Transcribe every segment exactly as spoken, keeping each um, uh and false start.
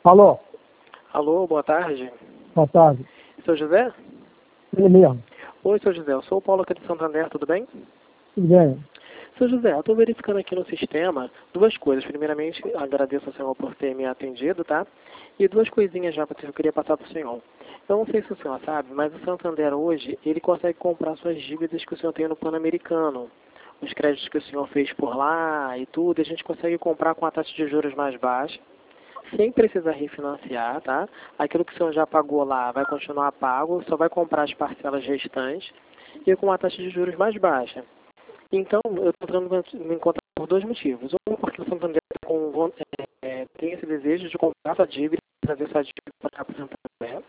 Alô, Alô, boa tarde. boa tarde. Seu José? Ele mesmo. Oi, seu José. Eu sou o Paulo aqui de Santander, tudo bem? Tudo bem? Seu José, eu estou verificando aqui no sistema duas coisas. Primeiramente, agradeço ao senhor por ter me atendido, tá? E duas coisinhas já que eu queria passar para o senhor. Eu não sei se o senhor sabe, mas o Santander hoje, ele consegue comprar suas dívidas que o senhor tem no Pan-Americano. Os créditos que o senhor fez por lá e tudo, a gente consegue comprar com a taxa de juros mais baixa, sem precisar refinanciar, tá? Aquilo que o senhor já pagou lá vai continuar pago, só vai comprar as parcelas restantes e com uma taxa de juros mais baixa. Então, eu estou tentando me encontrar por dois motivos. Um, porque o Santander com, é, tem esse desejo de comprar sua dívida, trazer sua dívida para cá para o Santander.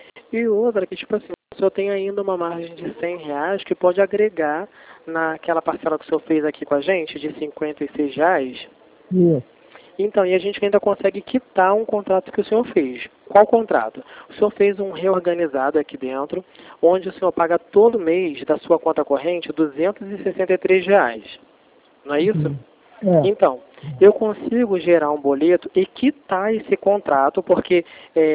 E outra, que tipo assim, o senhor tem ainda uma margem de cem reais que pode agregar naquela parcela que o senhor fez aqui com a gente, de cinquenta e seis reais. Isso. Então, e a gente ainda consegue quitar um contrato que o senhor fez. Qual contrato? O senhor fez um reorganizado aqui dentro, onde o senhor paga todo mês da sua conta corrente duzentos e sessenta e três reais. Não é isso? É. Então, eu consigo gerar um boleto e quitar esse contrato, porque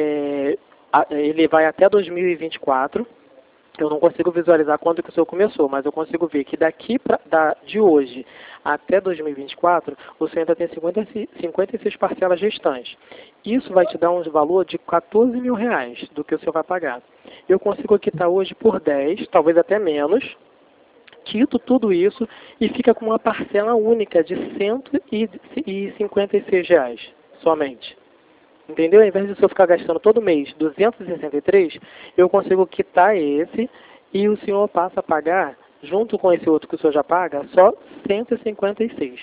é, a- ele vai até dois mil e vinte e quatro. Eu não consigo visualizar quando que o senhor começou, mas eu consigo ver que daqui pra, da, de hoje até dois mil e vinte e quatro, o senhor ainda tem cinquenta, cinquenta e seis parcelas restantes. Isso vai te dar um valor de quatorze mil reais do que o senhor vai pagar. Eu consigo quitar hoje por dez, talvez até menos, quito tudo isso e fica com uma parcela única de cento e cinquenta e seis reais somente. Entendeu? Ao invés de eu ficar gastando todo mês duzentos e sessenta e três, eu consigo quitar esse e o senhor passa a pagar, junto com esse outro que o senhor já paga, só cento e cinquenta e seis.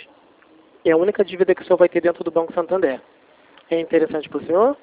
É a única dívida que o senhor vai ter dentro do Banco Santander. É interessante para o senhor?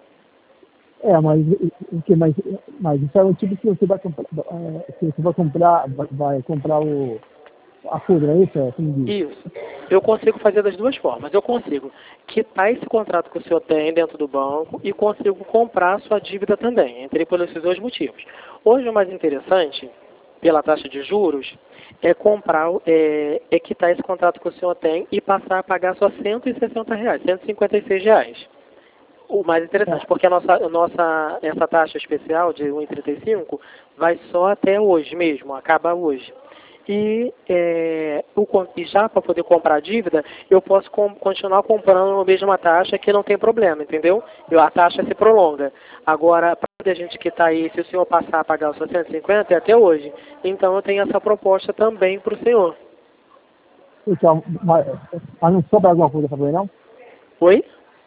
É, mas o que mas, mas isso é o tipo que você vai comprar, é, que você vai comprar, vai, vai comprar o a pudra, é isso? É, assim diz. Isso. Eu consigo fazer das duas formas. Eu consigo quitar esse contrato que o senhor tem dentro do banco e consigo comprar a sua dívida também. Entrei por esses dois motivos. Hoje o mais interessante, pela taxa de juros, é comprar, é, é quitar esse contrato que o senhor tem e passar a pagar só cento e sessenta reais, cento e cinquenta e seis reais. O mais interessante, porque a nossa, a nossa, essa taxa especial de um vírgula trinta e cinco vai só até hoje mesmo, acaba hoje. E, é, o, e já para poder comprar a dívida, eu posso com, continuar comprando a mesma taxa que não tem problema, entendeu? Eu, a taxa se prolonga. Agora, para a gente que está aí, se o senhor passar a pagar os cento e cinquenta, é até hoje. Então, eu tenho essa proposta também para o senhor. Então, mas, mas não sobra alguma coisa para ver, não? Oi?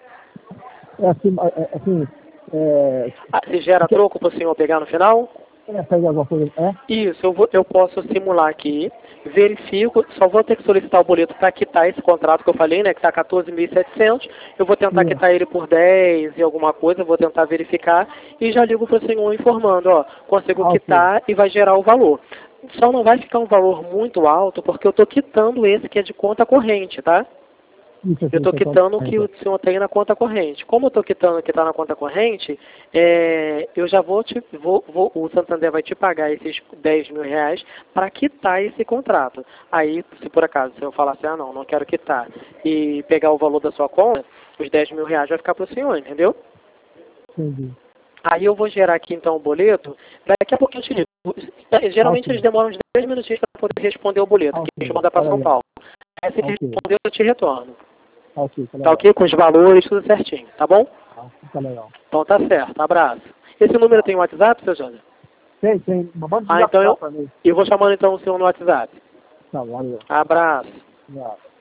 É assim, é, é, assim, é, Ah, se gera que- troco para o senhor pegar no final? é fazer alguma coisa, é? Isso, eu, vou, eu posso simular aqui, verifico, só vou ter que solicitar o boleto para quitar esse contrato que eu falei, né, que está quatorze mil e setecentos, eu vou tentar Isso. quitar ele por dez e alguma coisa, vou tentar verificar e já ligo para o senhor informando, ó, consigo Ah, ok. quitar e vai gerar o valor. Só não vai ficar um valor muito alto porque eu estou quitando esse que é de conta corrente, tá? Isso, Eu assim, estou isso, então, quitando o que então. o senhor tem na conta corrente. Como eu estou quitando o que está na conta corrente, é, eu já vou te. Vou, vou, o Santander vai te pagar esses dez mil reais para quitar esse contrato. Aí, se por acaso se eu falar assim, ah não, não quero quitar, e pegar o valor da sua conta, os dez mil reais vai ficar para o senhor, entendeu? Entendi. Aí eu vou gerar aqui então o boleto, daqui a pouquinho eu te ligo. Ah, Geralmente ok. eles demoram uns dez minutinhos para poder responder o boleto, Ah, que a gente ok. manda Tá para São legal. Paulo. Aí se Ah, ele ok. responder, eu te retorno. Ah, ok, tá Tá legal. ok? Com os valores, tudo certinho, tá bom? Ah, tá legal. Então tá certo, abraço. Esse número Tá. tem WhatsApp, seu Jânio? Tem, tem. Mas manda Ah, desligar então eu, para mim. eu vou chamando então o senhor no WhatsApp. Tá, valeu. Abraço. Obrigado.